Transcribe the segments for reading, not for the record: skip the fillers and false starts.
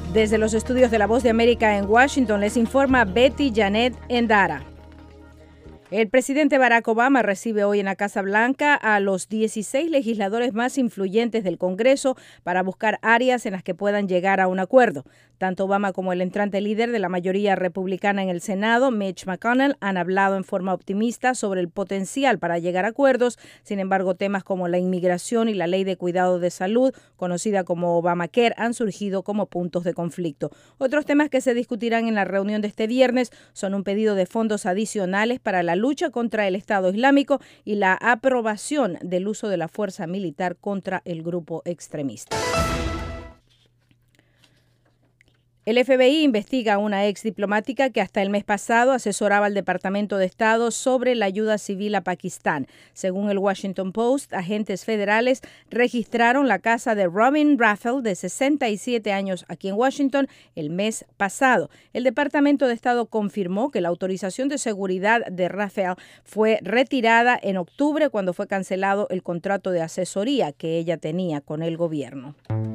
Desde los estudios de La Voz de América en Washington les informa Betty Janet Endara. El presidente Barack Obama recibe hoy en la Casa Blanca a los 16 legisladores más influyentes del Congreso para buscar áreas en las que puedan llegar a un acuerdo. Tanto Obama como el entrante líder de la mayoría republicana en el Senado, Mitch McConnell, han hablado en forma optimista sobre el potencial para llegar a acuerdos. Sin embargo, temas como la inmigración y la ley de cuidado de salud, conocida como Obamacare, han surgido como puntos de conflicto. Otros temas que se discutirán en la reunión de este viernes son un pedido de fondos adicionales para la lucha contra el Estado Islámico y la aprobación del uso de la fuerza militar contra el grupo extremista. El FBI investiga a una ex diplomática que hasta el mes pasado asesoraba al Departamento de Estado sobre la ayuda civil a Pakistán. Según el Washington Post, agentes federales registraron la casa de Robin Raffel, de 67 años, aquí en Washington, el mes pasado. El Departamento de Estado confirmó que la autorización de seguridad de Raffel fue retirada en octubre cuando fue cancelado el contrato de asesoría que ella tenía con el gobierno.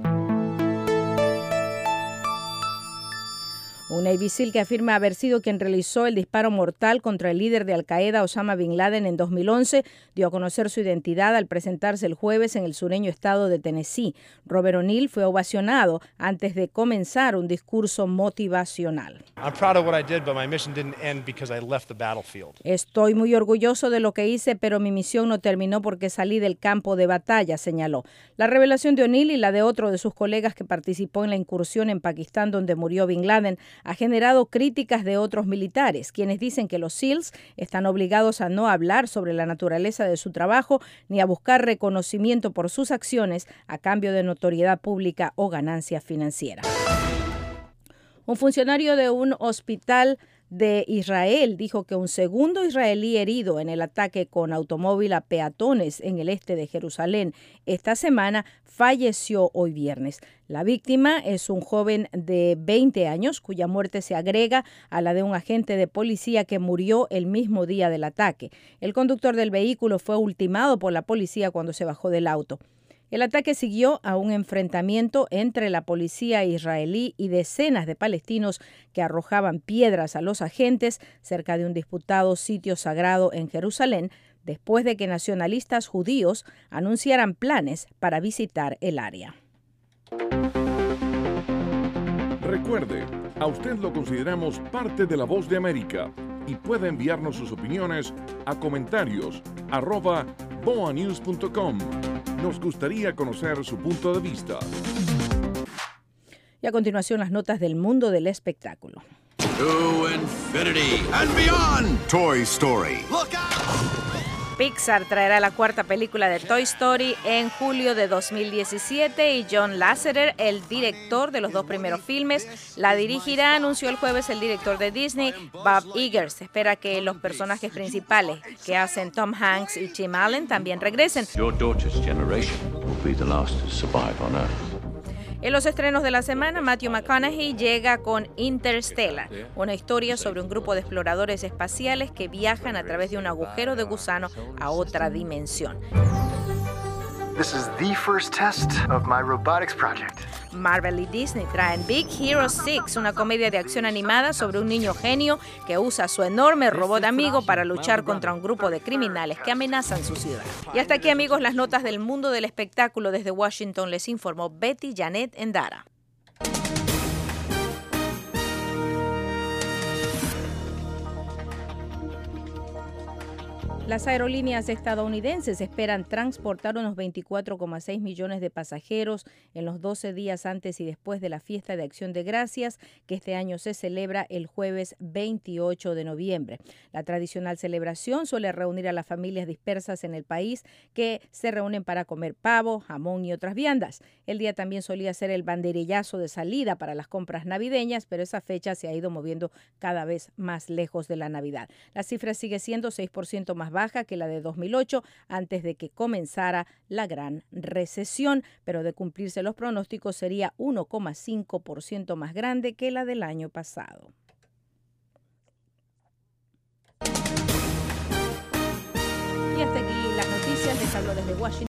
Un Navy SEAL que afirma haber sido quien realizó el disparo mortal contra el líder de Al-Qaeda, Osama Bin Laden, en 2011, dio a conocer su identidad al presentarse el jueves en el sureño estado de Tennessee. Robert O'Neill fue ovacionado antes de comenzar un discurso motivacional. Estoy muy orgulloso de lo que hice, pero mi misión no terminó porque salí del campo de batalla, señaló. La revelación de O'Neill y la de otro de sus colegas que participó en la incursión en Pakistán donde murió Bin Laden ha generado críticas de otros militares, quienes dicen que los SEALs están obligados a no hablar sobre la naturaleza de su trabajo ni a buscar reconocimiento por sus acciones a cambio de notoriedad pública o ganancias financieras. Un funcionario de un hospital de Israel dijo que un segundo israelí herido en el ataque con automóvil a peatones en el este de Jerusalén esta semana falleció hoy viernes. La víctima es un joven de 20 años cuya muerte se agrega a la de un agente de policía que murió el mismo día del ataque. El conductor del vehículo fue ultimado por la policía cuando se bajó del auto. El ataque siguió a un enfrentamiento entre la policía israelí y decenas de palestinos que arrojaban piedras a los agentes cerca de un disputado sitio sagrado en Jerusalén, después de que nacionalistas judíos anunciaran planes para visitar el área. Recuerde, a usted lo consideramos parte de La Voz de América y puede enviarnos sus opiniones a comentarios@boanews.com. Nos gustaría conocer su punto de vista. Y a continuación, las notas del mundo del espectáculo. To infinity and beyond. Toy Story. Look out! Pixar traerá la cuarta película de Toy Story en julio de 2017 y John Lasseter, el director de los dos primeros filmes, la dirigirá, anunció el jueves el director de Disney, Bob Iger. Se espera que los personajes principales que hacen Tom Hanks y Tim Allen también regresen. Your daughter's generation will be the last to survive on Earth. En los estrenos de la semana, Matthew McConaughey llega con Interstellar, una historia sobre un grupo de exploradores espaciales que viajan a través de un agujero de gusano a otra dimensión. This is the first test of my robotics project. Marvel y Disney traen Big Hero 6, una comedia de acción animada sobre un niño genio que usa su enorme robot amigo para luchar contra un grupo de criminales que amenazan su ciudad. Y hasta aquí, amigos, las notas del mundo del espectáculo. Desde Washington les informó Betty Janet Endara. Las aerolíneas estadounidenses esperan transportar unos 24,6 millones de pasajeros en los 12 días antes y después de la fiesta de Acción de Gracias, que este año se celebra el jueves 28 de noviembre. La tradicional celebración suele reunir a las familias dispersas en el país que se reúnen para comer pavo, jamón y otras viandas. El día también solía ser el banderillazo de salida para las compras navideñas, pero esa fecha se ha ido moviendo cada vez más lejos de la Navidad. La cifra sigue siendo 6% más baja que la de 2008, antes de que comenzara la gran recesión, pero de cumplirse los pronósticos sería 1,5% más grande que la del año pasado. Y hasta aquí las noticias. Les hablo desde Washington.